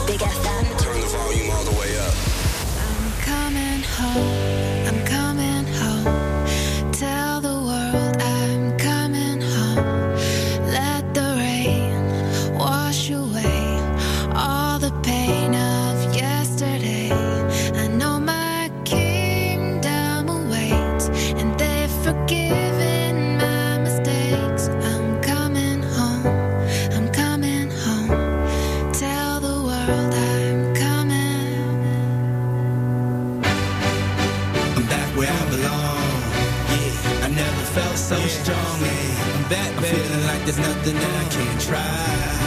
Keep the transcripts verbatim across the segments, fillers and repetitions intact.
Big F M. Turn the volume all the way up. I'm coming home, I'm coming home. Tell the world I'm coming home. Let the rain wash away all the pain of yesterday. I know my kingdom awaits, and they've forgiven my mistakes. I'm coming home, I'm coming home. Tell the world I'm coming. I'm back where I belong. Yeah, I never felt so strong. Yeah, I'm back, I'm feeling like there's nothing that I can't try.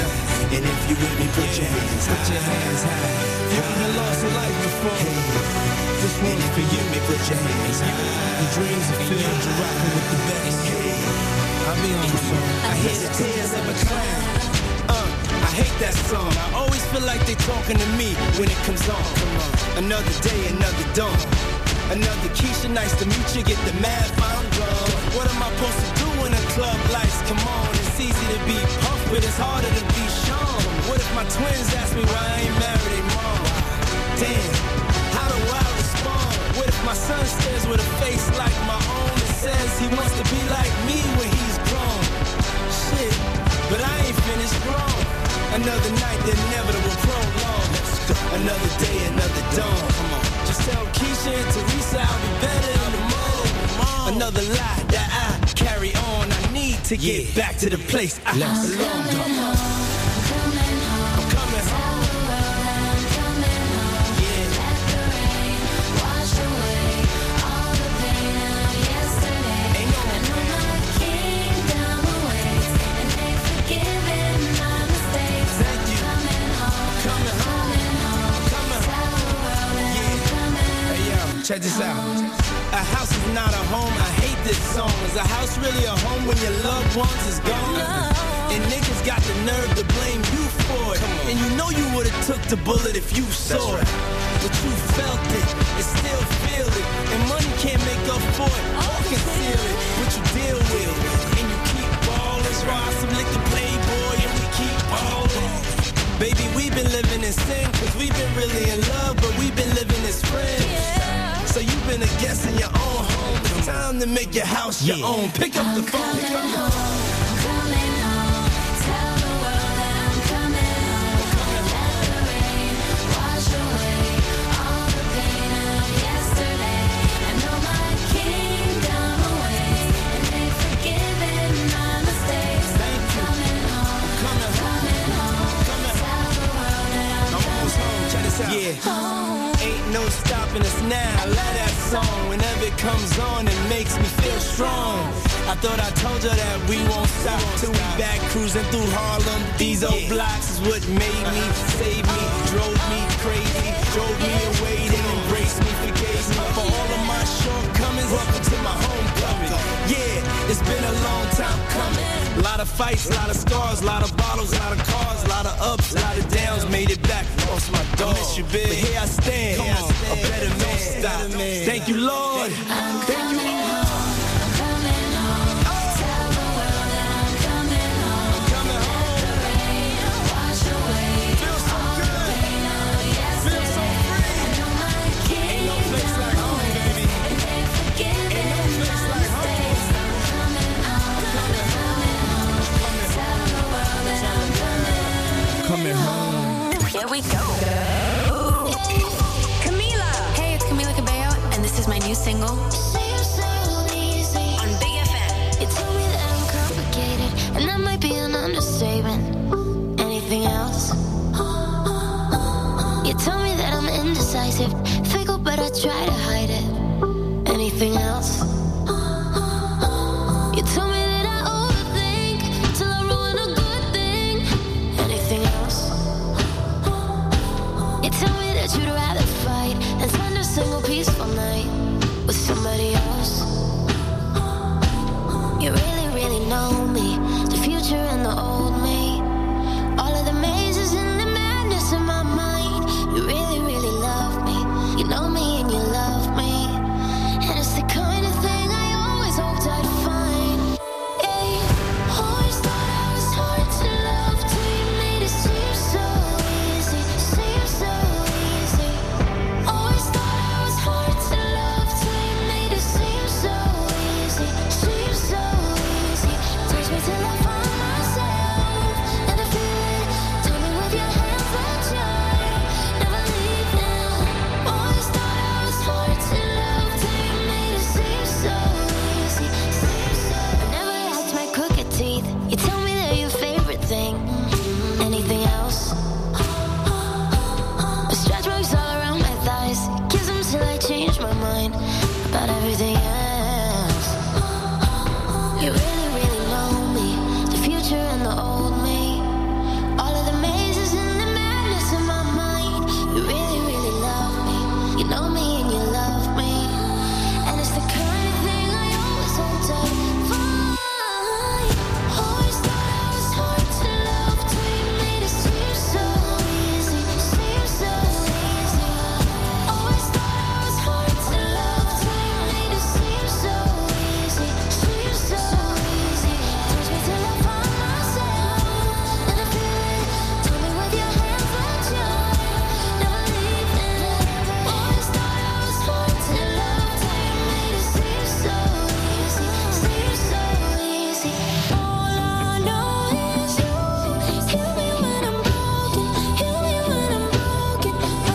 And if you with me, put your hands high. Put your hands high. You haven't lost a life before. This one for you, me, put your hands high. Your dreams are filled, you're rocking with the best. I'll be on the song. I hear the tears of a clown. Uh, I hate that song. I always feel like they talking to me when it comes on. Come on. Another day, another dawn. Another Keisha, nice to meet you. Get the math, I'm gone. What am I supposed to do when the club lights come on? It's easy to be puffed, but it's harder to be shown. What if my twins ask me why I ain't married their mom? Damn, how do I respond? What if my son stares with a face like my own and says he wants to be like me when he's grown? Shit, but I ain't finished grown. Another night, the inevitable prolong. Another day, another dawn. Come on. Just tell Keisha and Teresa I'll be better in the morning. Another lie that I carry on. I need to get yeah. back to the place I Let's belong. I'm coming home. I'm coming home. I'm coming home. Tell the world I'm coming home. Yeah. Let the rain wash away all the pain of yesterday. Ain't no I know my kingdom awaits, and they've forgiven my mistakes. Thank you. I'm coming home. Coming home. Coming home. Coming Tell home. the world I'm Yeah. coming. Hey yo, check this out. A house is not a home. I hate this song. Is a house really a home when your loved ones is gone? And niggas got the nerve to blame you for it. And you know you would've took the bullet if you saw it. But you felt it and still feel it. And money can't make up for it or conceal it. But you deal with it and you keep ballin'. Try some lick the Playboy and we keep ballin'. Baby, we've been living in sin, cause we've been really in love, but we've been living as friends. Yeah. So you've been a guest in your own home. It's time to make your house your yeah. own. Pick up the phone. Coming home, I'm coming home. Tell the world that I'm coming home. Let the rain wash away all the pain of yesterday. I know my kingdom awaits, and they've forgiven my mistakes. Thank you. Coming home, Coming home. coming home. Coming Tell the world that I'm I'm almost home. Check this out. Yeah. home. Ain't no stopping us now. I love that song. Whenever it comes on, it makes me feel strong. I thought I told you that we won't stop till we back cruising through Harlem. These old blocks is what made me, saved me, drove me crazy, drove me away, then embraced me, forgave me for all of my shortcomings. Welcome to my homecoming. Yeah, it's been a long time coming. A lot of fights, a lot of scars, a lot of bottles, a lot of cars, a lot of ups, a lot of downs. Made it back, lost my dog. I miss you, big. But here I stand, Come on, a better man. Stop. Thank you, Lord. Thank you, Lord. I'm coming home. Tell the world that I'm coming home. I'm coming home. Let the rain wash away Feel so all good. the pain of Feel so yesterday. free. I know my Ain't no place like home, baby. and they've forgiven Ain't no place my like home. mistakes. I'm coming home, coming home. Tell the world that I'm coming home. Coming home. Here we go. Camila. Hey, it's Camila Cabello, and this is my new single on Big F M. You told me that I'm complicated, and that might be an understatement. Anything else? You told me that I'm indecisive, fickle, but I try to hide it. Anything else? You told me that I overthink till I ruin a good thing. Anything else? You tell me that you'd rather fight than spend a single peaceful night with somebody else. You really, really know me, the future and the old me. All of the mazes and the madness in my mind. You really, really love me. You know me and you love me. And it's the kind of thing I always hoped I'd find. Hey, always thought I was hard to love till you made it seem so easy. Seem about everything else. You really, really know me, the future and the old me. All of the mazes and the madness in my mind. You really, really love me, you know me and you love me. And it's the kind of thing I always hold tight for. Always thought I was hard to love till you made it seem so easy, seem so easy. Always thought I was hard to love till you made it seem so easy, seem so easy. Touch me till I find myself, and I feel it. Tell me with your hands that you're never leaving. Always thought I was hard to love till you made it seem so easy, seem so easy. All I know is you. Heal me when I'm broken, heal me when I'm broken.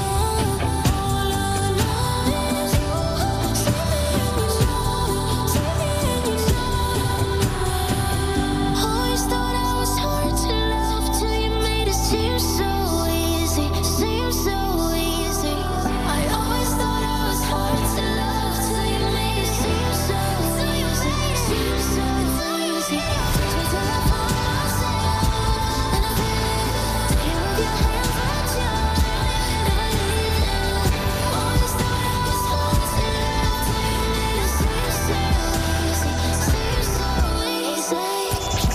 All I know is you. Save me and you know, save me and you know. Always thought I was hard to love till you made it seem so easy, seem so easy. I always thought I was hard to love till you made it seem so easy, seem so easy. Touch me till I find myself, and I feel it. Take me with your hands that you're never leaving. Always thought I was hard to love till you made it seem so easy, seem so easy.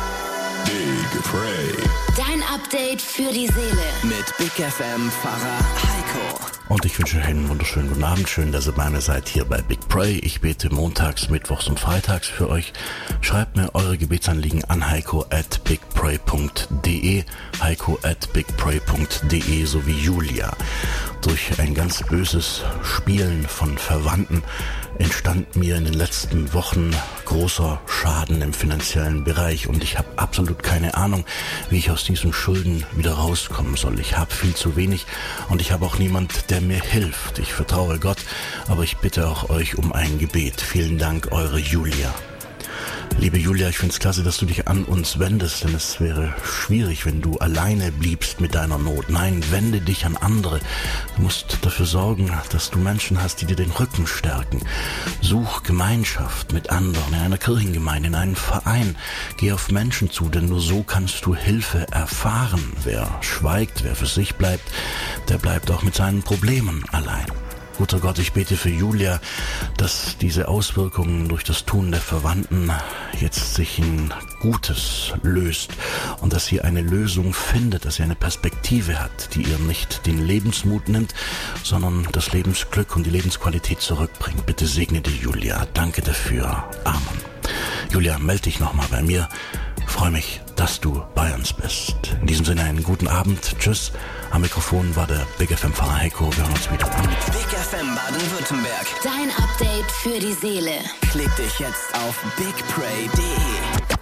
Big Pray. Dein Update für die Seele. Mit Big F M-Pfarrer Heiko. Und ich wünsche euch einen wunderschönen guten Abend. Schön, dass ihr bei mir seid hier bei Big Pray. Ich bete montags, mittwochs und freitags für euch. Schreibt mir eure Gebetsanliegen an heiko at bigpray punkt de, heiko at bigpray punkt de sowie Julia. Durch ein ganz böses Spielen von Verwandten entstand mir in den letzten Wochen großer Schaden im finanziellen Bereich und ich habe absolut keine Ahnung, wie ich aus diesen Schulden wieder rauskommen soll. Ich habe viel zu wenig und ich habe auch niemand, der mir hilft. Ich vertraue Gott, aber ich bitte auch euch um ein Gebet. Vielen Dank, eure Julia. Liebe Julia, ich finde es klasse, dass du dich an uns wendest, denn es wäre schwierig, wenn du alleine bliebst mit deiner Not. Nein, wende dich an andere. Du musst dafür sorgen, dass du Menschen hast, die dir den Rücken stärken. Such Gemeinschaft mit anderen, in einer Kirchengemeinde, in einem Verein. Geh auf Menschen zu, denn nur so kannst du Hilfe erfahren. Wer schweigt, wer für sich bleibt, der bleibt auch mit seinen Problemen allein. Guter Gott, ich bete für Julia, dass diese Auswirkungen durch das Tun der Verwandten jetzt sich in Gutes löst und dass sie eine Lösung findet, dass sie eine Perspektive hat, die ihr nicht den Lebensmut nimmt, sondern das Lebensglück und die Lebensqualität zurückbringt. Bitte segne die Julia. Danke dafür. Amen. Julia, melde dich nochmal bei mir. Freue mich, dass du bei uns bist. In diesem Sinne einen guten Abend. Tschüss. Am Mikrofon war der Big F M-Pfarrer Heiko. Wir hören uns wieder. Big F M Baden-Württemberg. Dein Update für die Seele. Klick dich jetzt auf bigpray punkt de.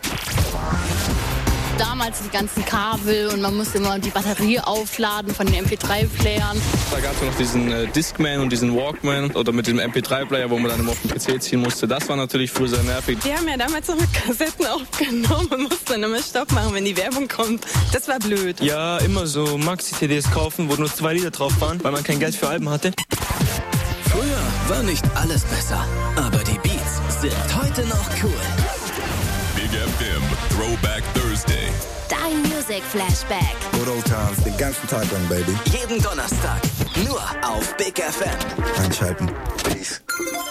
Damals die ganzen Kabel und man musste immer die Batterie aufladen von den M P drei Playern. Da gab es noch diesen äh, Discman und diesen Walkman oder mit dem M P drei Player, wo man dann immer auf den P C ziehen musste. Das war natürlich früher sehr nervig. Die haben ja damals noch mit Kassetten aufgenommen und mussten dann immer Stopp machen, wenn die Werbung kommt. Das war blöd. Ja, immer so Maxi-C Ds kaufen, wo nur zwei Lieder drauf waren, weil man kein Geld für Alben hatte. Früher war nicht alles besser, aber die Beats sind heute noch cool. Big F M Throwback Thursday. Dein Music Flashback. Good old times, den ganzen Tag lang, baby. Jeden Donnerstag, nur auf Big F M. Einschalten. Peace.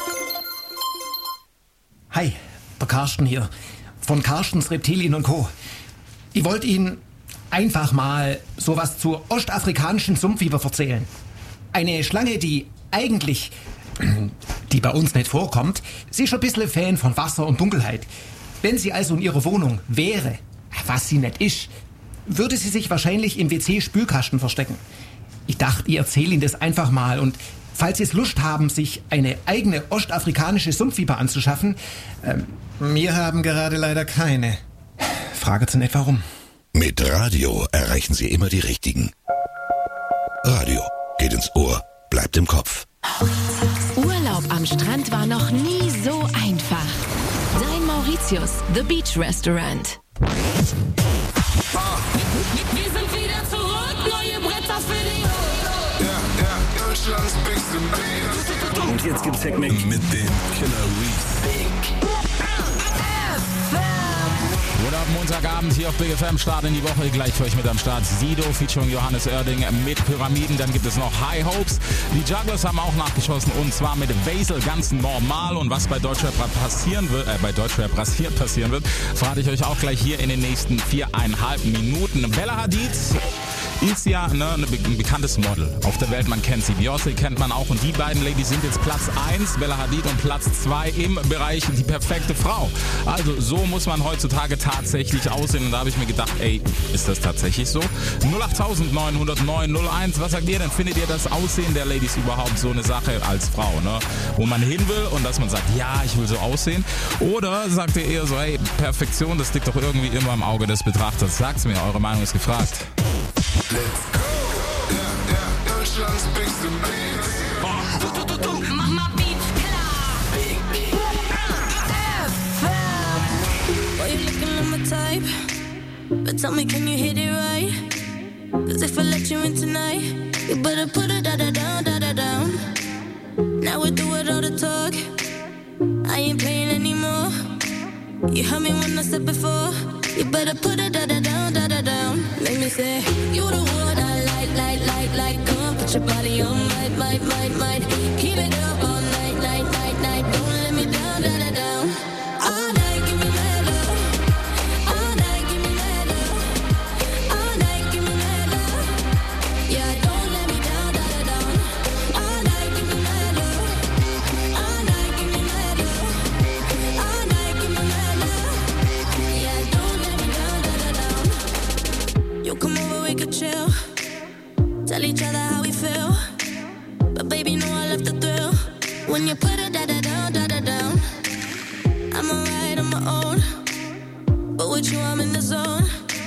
Hi, der Karsten hier, von Karstens Reptilien und Co. Ich wollte Ihnen einfach mal sowas zur ostafrikanischen Sumpfviper erzählen. Eine Schlange, die eigentlich, die bei uns nicht vorkommt, sie ist schon ein bisschen Fan von Wasser und Dunkelheit. Wenn sie also in ihrer Wohnung wäre, was sie nicht ist, würde sie sich wahrscheinlich im W C-Spülkasten verstecken. Ich dachte, ich erzähle Ihnen das einfach mal und falls Sie es Lust haben, sich eine eigene ostafrikanische Sumpfviper anzuschaffen, ähm, wir haben gerade leider keine. Frage Sie nicht warum. Mit Radio erreichen Sie immer die Richtigen. Radio geht ins Ohr, bleibt im Kopf. Urlaub am Strand war noch nie so einfach. Dein Mauritius, The Beach Restaurant. Wir sind wieder zurück, neue Bretter für die Ja, ja, Deutschlands beste Band. Und jetzt gibt's Heckmeck mit dem Killer Reese. What up, Montagabend hier auf Big F M, Start in die Woche, gleich für euch mit am Start Sido featuring Johannes Oerding mit Pyramiden, dann gibt es noch High Hopes, die Jugglers haben auch nachgeschossen und zwar mit Basil, ganz normal und was bei Deutschrap passieren wird, äh, bei Deutschrap rasiert passieren wird, verrate ich euch auch gleich hier in den nächsten viereinhalb Minuten. Bella Hadid ist ja ne, ein bekanntes Model auf der Welt, man kennt sie. Beyoncé kennt man auch und die beiden Ladies sind jetzt Platz eins, Bella Hadid und Platz zwei im Bereich die perfekte Frau. Also so muss man heutzutage tatsächlich aussehen und da habe ich mir gedacht, ey, ist das tatsächlich so? null acht neun null neun null eins, was sagt ihr denn? Findet ihr das Aussehen der Ladies überhaupt so eine Sache als Frau, ne? Wo man hin will und dass man sagt, ja, ich will so aussehen? Oder sagt ihr eher so, hey, Perfektion, das liegt doch irgendwie immer im Auge des Betrachters? Sagt's mir, eure Meinung ist gefragt. Let's go. Ja, ja, Deutschlands bigste Beats. Du, du, du, du. Mach mal Beats klar. Big, big. F M. Why you looking at my type? But tell me, can you hit it right? Cause if I let you in tonight, you better put it da-da down, da-da down. Now we do it all the talk. I ain't playing anymore. You heard me when I said before. You better put it da-da down, da-da down. Make me say, you the one I like, like, like, like. Come on, put your body on, might, might, might, might. Keep it up all night, night, night, night. Don't let me down, da-da down. All night, give me that love. All night, give me that love. All night, give me that love. Yeah, don't let me down, da-da down. All night, give me that love. All night, give me that love. All night, give me that love. Yeah, don't let me down, da-da down. You come over, we could chill. Tell each other how we feel. But baby, know I love the thrill. When you put it da-da down, da-da down. I'm alright on my own. But with you, I'm in the zone.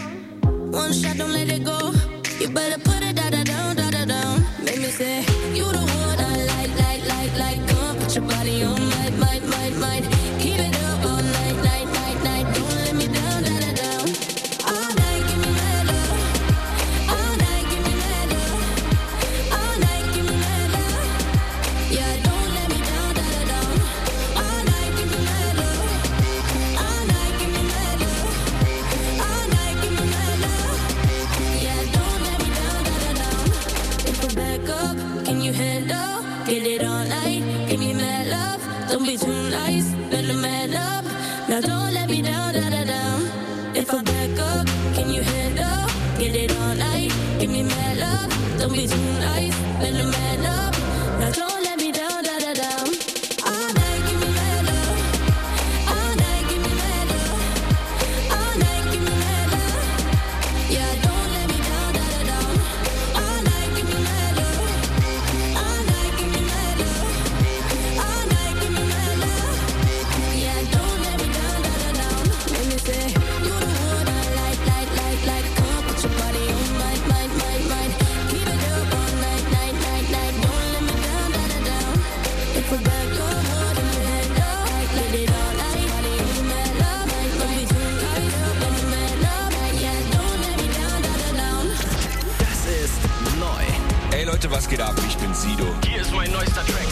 One shot, don't let it go. You better put it da-da down, da-da down. Make me say, you the one I like, like, like, like. Come on, put your body on, might, might, might, might. Keep it up all night, night, night, night. Don't let me down, da-da down. All night, give me that love. All night, give me that love. All night, give me that love. Yeah, don't let me down, da-da down. All night, give me that love. All night, give me that love. All night, give me that love. Yeah, don't let me down, da-da down. If I back up, can you handle? Get it all night, give me mad love. Don't be too nice, let the man up. Now don't let me down, da-da down. If I back up, can you handle? Get it all night, give me mad love. Don't be too nice, let the man up. Now don't let me down, da-da down. All night, give me mad love. All night, give me mad love. All night, give me mad love. Yeah, don't let me down, da-da down. All night, give me mad love. All night, give me mad love. All night, give me mad love. Yeah, don't let me down, da-da down. Make me say, you the one I like, like, like, like. Come on, put your body on, might, might, might, might. Keep it up all night, night, night, night. Don't let me down, da-da down. If we back up, hold in your hand up. Let it all night, body on your mad love. Don't be too tight up, let the man up. Yeah, don't let me down, da-da down. Das ist neu. Ey Leute, was geht ab? Ich bin Sido. Hier ist mein neuester Track.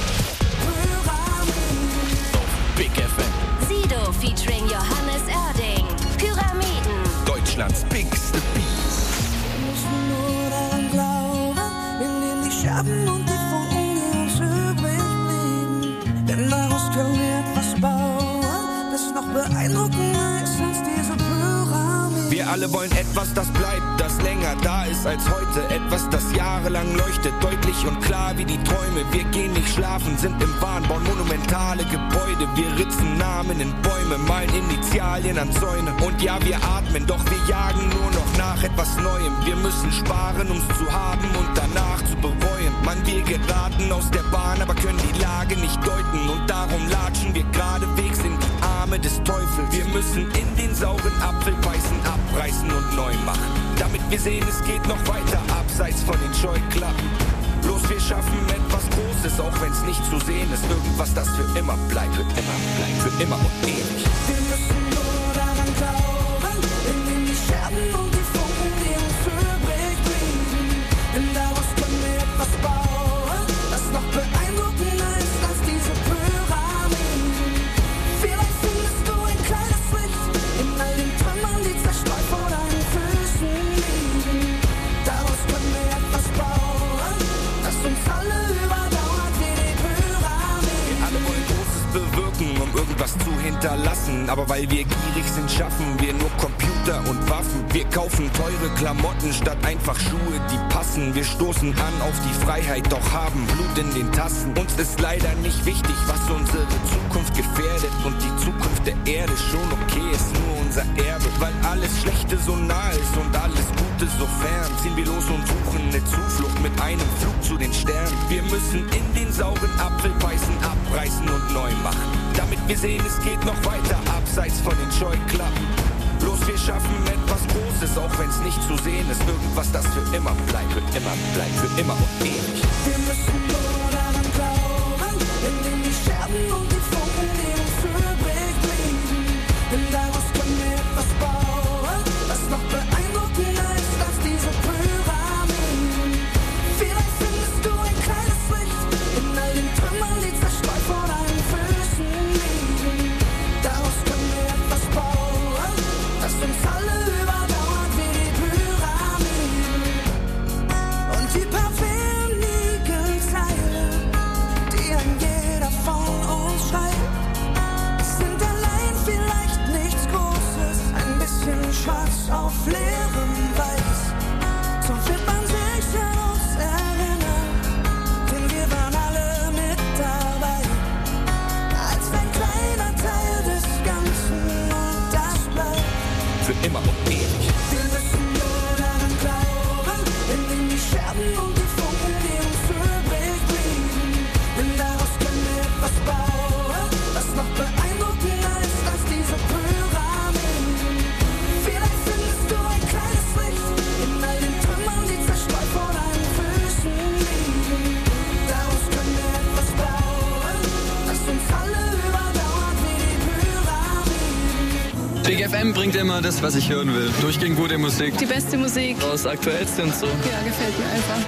Auf Big F M. Sido featuring Johannes Oerding. Pyramiden. Deutschlands bigste Beats. Nur daran glauben, wir nehmen die Scherben und die Funken, die uns übrig blieben. Denn daraus können wir etwas bauen, das noch beeindruckender ist als diese Pyramide. Wir alle wollen etwas, das bleibt, das länger da ist als heute. Etwas, das jahrelang leuchtet, deutlich und klar wie die Träume. Wir gehen nicht schlafen, sind im Wahn, bauen monumentale Gebäude. Wir ritzen Namen in Bäume, malen Initialien an Zäune. Und ja, wir atmen, doch wir jagen nur noch nach etwas Neuem. Wir müssen sparen, um's zu haben und danach zu bereuen. Mann, wir geraten aus der Bahn, aber können die Lage nicht deuten. Und darum latschen wir geradewegs in die Arme des Teufels. Wir müssen in den sauren Apfel beißen, abreißen und neu machen. Damit wir sehen, es geht noch weiter, abseits von den Scheuklappen. Bloß wir schaffen etwas Großes, auch wenn's nicht zu sehen ist. Irgendwas, das für immer bleibt, für immer bleibt, für immer und ewig. Wir müssen nur daran glauben, in die Scherben und die Funken, die uns übrig blieben. Denn daraus können wir etwas bauen, das noch beeindruckender ist als hinterlassen. Aber weil wir gierig sind, schaffen wir nur Computer und Waffen. Wir kaufen teure Klamotten statt einfach Schuhe, die passen. Wir stoßen an auf die Freiheit, doch haben Blut in den Tassen. Uns ist leider nicht wichtig, was unsere Zukunft gefährdet. Und die Zukunft der Erde schon okay, ist nur unser Erbe. Weil alles Schlechte so nah ist und alles Gute so fern, ziehen wir los und suchen eine Zuflucht mit einem Flug zu den Sternen. Wir müssen in den sauren Apfel beißen, abreißen und neu machen, damit wir sehen, es geht noch weiter, abseits von den Scheuklappen. Bloß wir schaffen etwas Großes, auch wenn's nicht zu sehen ist. Irgendwas, das für immer bleibt, wird immer bleibt, für immer und ewig. Wir müssen nur daran glauben, indem die Scherben und die Funken, die uns übrig blieben. Denn daraus können wir etwas bauen, das noch beeindruckender ist als diese Pyramiden. Vielleicht findest du ein kleines Licht in all den Trümmern, die zerstreut vor deinen Füßen liegen. Daraus können wir etwas bauen, das uns alle überdauert wie die Pyramiden. Und die paar wenigen Zeilen, die ein jeder von uns schreibt, sind allein vielleicht nichts Großes, ein bisschen schwarz auf leerem Weiß. So wird man sich an uns erinnern, denn wir waren alle mit dabei, als ein kleiner Teil des Ganzen, und das bleibt für immer und ewig. Wir müssen nur daran glauben, indem die Scherben und die Funken, die uns übrig blieben. Denn daraus können wir etwas bauen, das noch beeindruckender ist als diese Pyramiden. Vielleicht findest du ein kleines Licht in all den Trümmern, die zerstreut vor deinen Füßen liegen. Daraus können wir etwas bauen, das uns alle überdauert wie die Pyramiden. Big F M bringt immer das, was ich hören will. Durchgehend gute Musik. Die beste Musik. Das Aktuellste und so. Ja, gefällt mir einfach.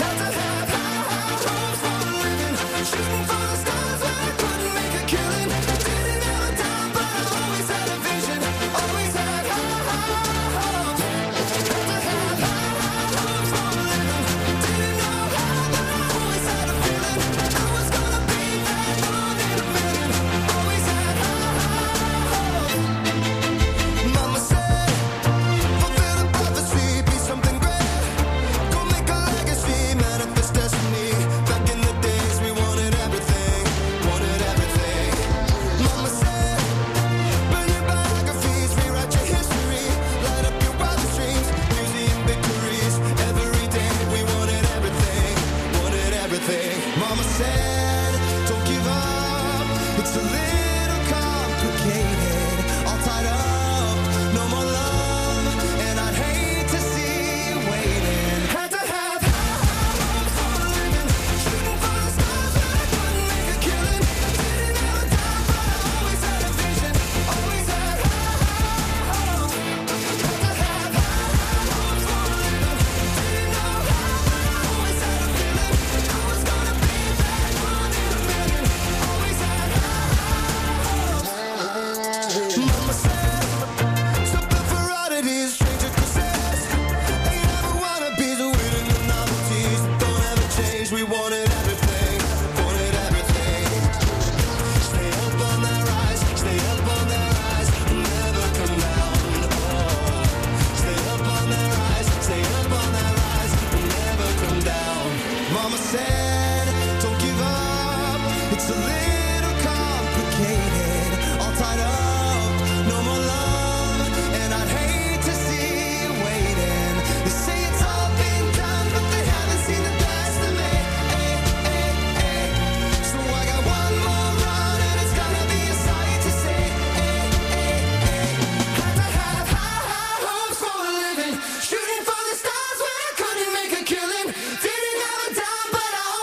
Mama said, fulfill the prophecy, be something great. Go make a legacy, manifest destiny. Back in the days we wanted everything, wanted everything. Mama said, burn your biographies, rewrite your history, light up your wildest dreams, museum victories. Every day we wanted everything, wanted everything. Mama said, don't give up, it's a little complicated, all tied up, no more love, and I'd hate to see you waiting. Had to have high hopes for a living, shooting for the stars, but I couldn't make a killing. Didn't have a doubt, but I always had a vision, always had high hopes. Had to have high hopes for a living, didn't know how, but I always had a feeling I was gonna be that one in a million. Always had high hopes. Mama said, something for oddities, stranger possessed. Ain't ever wanna be the winning the novelties that don't ever change. We wanted everything, wanted everything. Stay up on that rise, stay up on that rise, and never come down. Oh, stay up on that rise, stay up on that rise, and never come down. Mama said, don't give up, it's a little complicated, all tied up, no more love, and I'd hate to see you waiting. They say it's all been done, but they haven't seen the best of me. Ay, ay, ay. So I got one more run, and it's gonna be a sight to see. Ay, ay, ay. Had to have high, high hopes for a living, shooting for the stars when I couldn't make a killing. Didn't have a dime, but I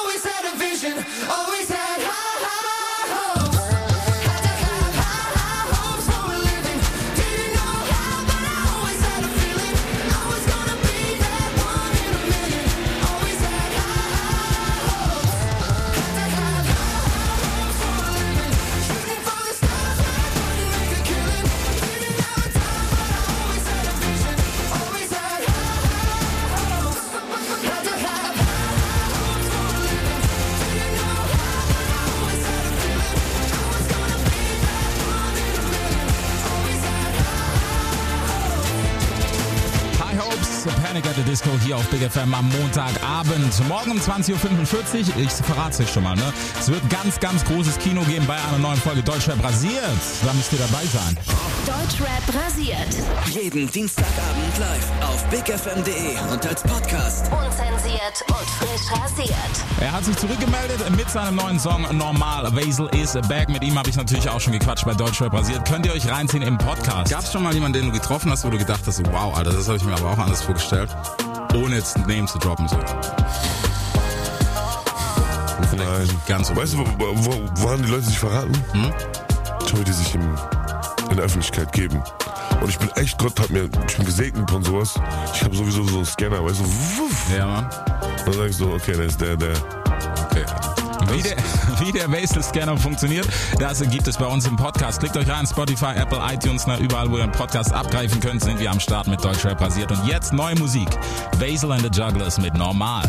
Heiko hier auf Big F M am Montagabend. Morgen um zwanzig Uhr fünfundvierzig, ich verrate es euch schon mal, ne? Es wird ganz, ganz großes Kino geben bei einer neuen Folge Deutschrap rasiert. Da müsst ihr dabei sein. Deutschrap rasiert. Jeden Dienstagabend live auf big f m punkt d e und als Podcast. Unzensiert und frisch rasiert. Er hat sich zurückgemeldet mit seinem neuen Song Normal. Basil is back. Mit ihm habe ich natürlich auch schon gequatscht bei Deutschrap rasiert. Könnt ihr euch reinziehen im Podcast. Gab es schon mal jemanden, den du getroffen hast, wo du gedacht hast, wow, Alter, das habe ich mir aber auch anders vorgestellt, ohne jetzt Names zu droppen? So. Nein. Ganz weißt du, wo, wo, woran die Leute sich verraten? Hm? Schau, die sich im, in der Öffentlichkeit geben. Und ich bin echt, Gott hat mir, ich bin gesegnet von sowas. Ich habe sowieso so einen Scanner, weißt du, wuff. Ja, Mann. Dann sag ich so, okay, der ist der, der. Okay. Wie der, wie der Basil-Scanner funktioniert, das gibt es bei uns im Podcast. Klickt euch rein, Spotify, Apple, iTunes, na, überall, wo ihr einen Podcast abgreifen könnt, sind wir am Start mit Deutschrap rasiert. Und jetzt neue Musik. Basil and the Jugglers mit Normal.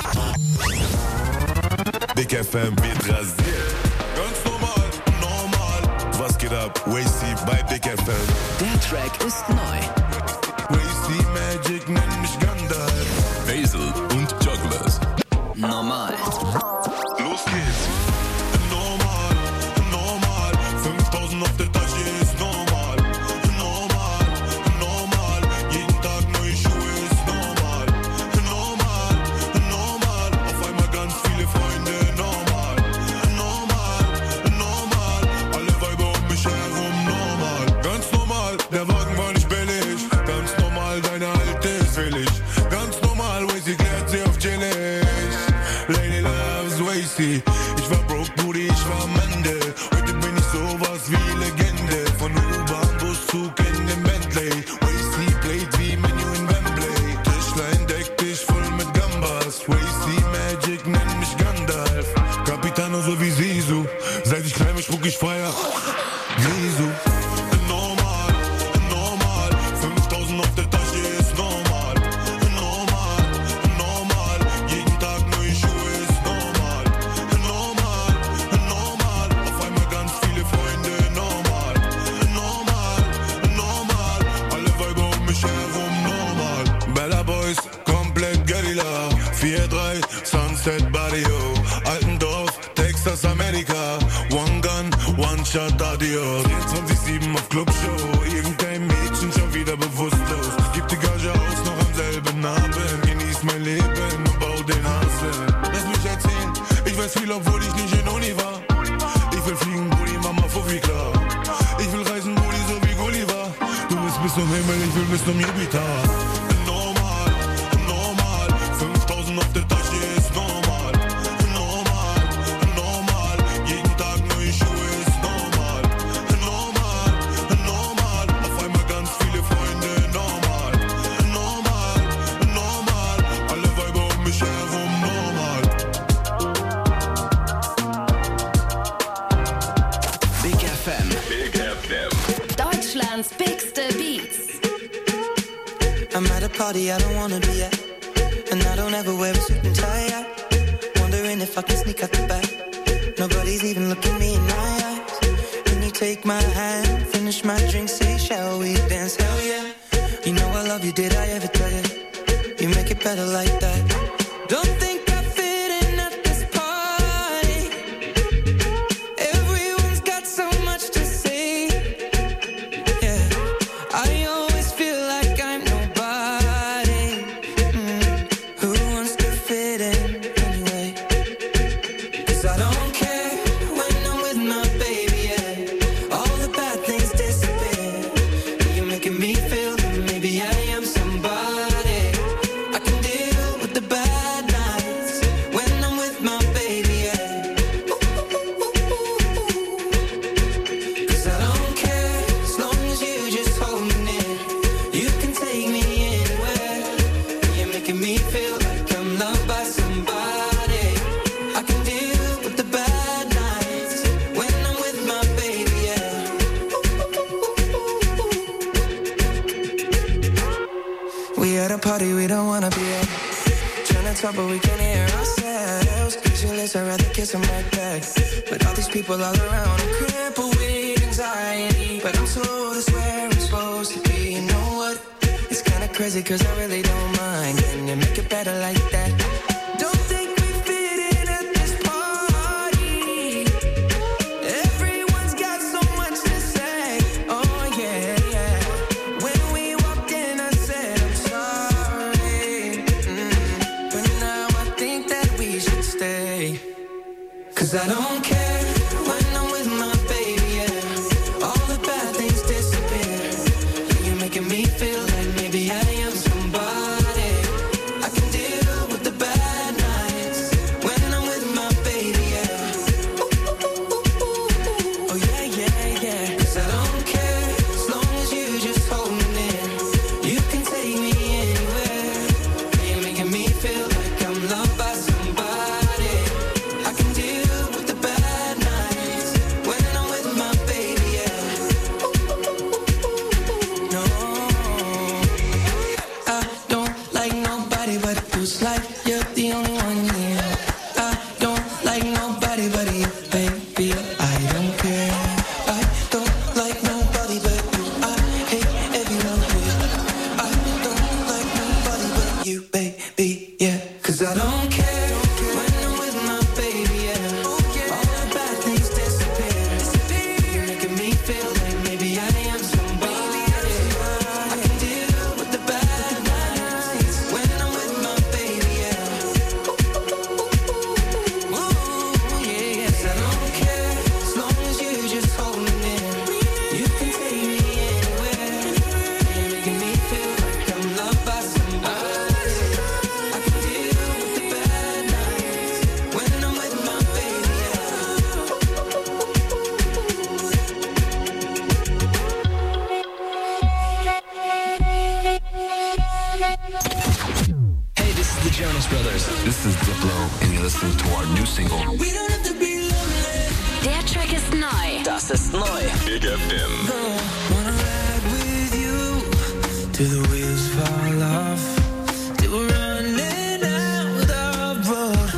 Big F M wird rasiert. Ganz normal, normal. Was geht ab? Wasey bei Big F M. Der Track ist neu. Wasey Magic nennt mich Gandalf. Basil und Jugglers. Normal. Los geht's. Normal, normal. fünftausend auf der Tasche ist normal. Normal, normal. Jeden Tag neue Schuhe ist normal. Normal, normal. Auf einmal ganz viele Freunde. Normal, normal, normal. Alle Weiber um mich herum. Normal, ganz normal. Der Wagen war nicht billig. Ganz normal, deine Alte ist willig. Ganz normal, Wasey klärt sie auf chillig. Lady loves Wasey. Ich war broke, Booty, ich war am Ende. Heute bin ich sowas wie Legende. Von U-Bahn, Buszug in den Bentley. Wasey playt wie Menu in Wembley. Tischlein deckt dich voll mit Gambas. Wasey Magic nennt mich Gandalf. Capitano so wie Sisu. Seit ich klein bin, spuck ich Feuer. Sisu. Normal, normal. fünftausend auf der Tasche ist normal. Normal, normal. Jeden Tag neue Schuhe ist normal. Normal, normal. Auf einmal ganz viele Freunde. Normal, normal, normal. Alle Weiber um mich herum. Normal. Bella Boys, komplett Guerilla. vier drei, Sunset Barrio. Altendorf, Texas, Amerika. One Gun, One Shot, Adios. vierundzwanzig sieben auf Clubshow. Irgendein Mädchen schon wieder bewusstlos. Gib die Gage aus, noch am selben Abend. Genieß mein Leben und bau den Hasen. Lass mich erzählen, ich weiß viel, obwohl ich nicht in Uni war. Ich will fliegen, Brudi, Mama, Fuffi, klar. Ich will reisen, Brudi, so wie Gulliver. Du bist bis zum Himmel, ich will bis zum Jupiter. Normal, normal. fünftausend auf der Tasche ist normal. Normal, normal. Jeden Tag neue Schuhe ist normal. Normal, normal. Auf einmal ganz viele Freunde. Normal, normal, normal. Alle Weiber um mich herum. Normal. Big F M. Big F M. Deutschlands bigste Beats. I'm at a party I don't wanna be at, and I don't ever wear a suit and tie. I wondering if I can sneak out the back. Nobody's even looking me in my eyes. Can you take my hand, finish my drink, say shall we dance? Hell yeah. You know I love you, did I ever tell you? You make it better like that. Don't think I fit in at this party. Everyone's got so much to say. Yeah, I always feel like I'm nobody. Mm, who wants to fit in anyway? 'Cause I don't care when I'm with my baby, yeah. All the bad things disappear. You're making me feel that maybe I am somebody. I can deal with the bad nights when I'm with my baby, yeah. 'Cause I don't care as long as you just hold me near. You can take me anywhere. You're making me feel like I'm loved by somebody. I can deal with the bad nights when I'm with my baby, yeah. We at a party we don't wanna be at. Trying to talk but we can't hear ourselves. Pictureless, I'd rather kiss them right back. But all these people all around, I'm crippled with anxiety. But I'm told it's where I'm supposed to be. You know what? It's kinda crazy cause I really don't mind. Can you make it better like that? Don't think we fit in at this party. Everyone's got so much to say. Oh yeah, yeah. When we walked in I said I'm sorry. Mm. But now I think that we should stay. Cause I don't care when I'm with my baby, yeah. All the bad things disappear. You're making me feel like maybe I am somebody. I can deal with the bad nights when I'm with my baby, yeah. Oh yeah, yeah, yeah. Cause I don't care as long as you just hold me near. You can take me anywhere. You're making me feel like I'm loved by somebody. I can deal with the bad nights when I'm with my baby, yeah. No, I don't like nobody but who's like you're the only one here. I don't like nobody but you, baby. I don't care. I don't like nobody but you. I hate everyone here. I don't like nobody but you, baby, yeah. Cause I don't care when I'm with my baby, yeah. All the bad things disappear. You're making me feel like maybe I am somebody. I can deal with the bad nights when I'm with my baby, yeah. Ooh, yeah, yes, I don't care as long as you just hold me near. You can take me anywhere. You're making me feel like I'm loved by somebody. I can deal with the bad nights when I'm with my baby, Hey, this is the Jonas Brothers. This is Diplo, and you're listening to our new single. We don't have to be lonely. Der Track ist neu. Das ist neu. Big F M. Wanna ride with you till the wheels fall off. Till we're running out of road.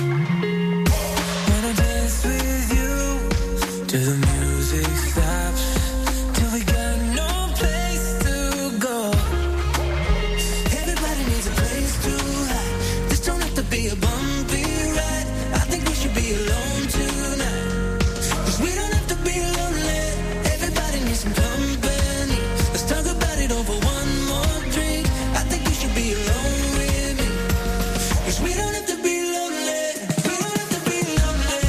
Wanna dance with you till the music stops. Till we got no place to go. Everybody needs a place to hide. This don't have to be a bumpy ride. I think we should be alone tonight. Cause we don't have to be lonely. Everybody needs some company. Let's talk about it over one more drink. I think we should be alone with me. Cause we don't have to be lonely. We don't have to be lonely.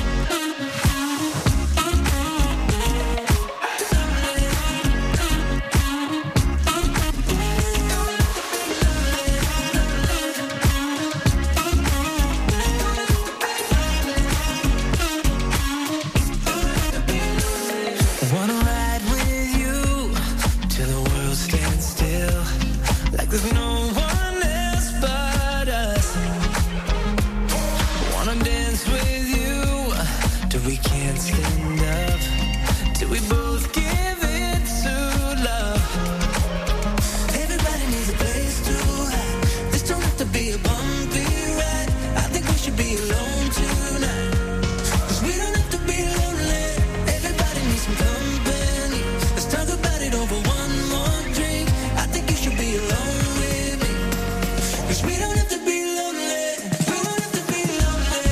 Wanna ride with you till the world stands still, like there's no one else but us. Wanna dance with you till we can't stand up, till we both give it to love. Everybody needs a place to hide. This don't have to be a bumpy ride. I think we should be alone tonight. Cause we don't have to be lonely. Everybody needs some company. Let's talk about it over one more drink. I think you should be alone with me. Cause we don't have to be lonely. We don't have to be lonely.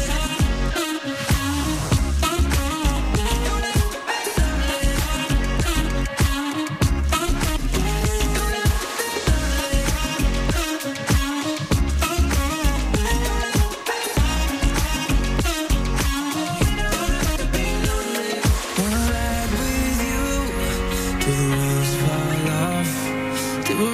Wanna ride with you till the wheels fall off. Till we're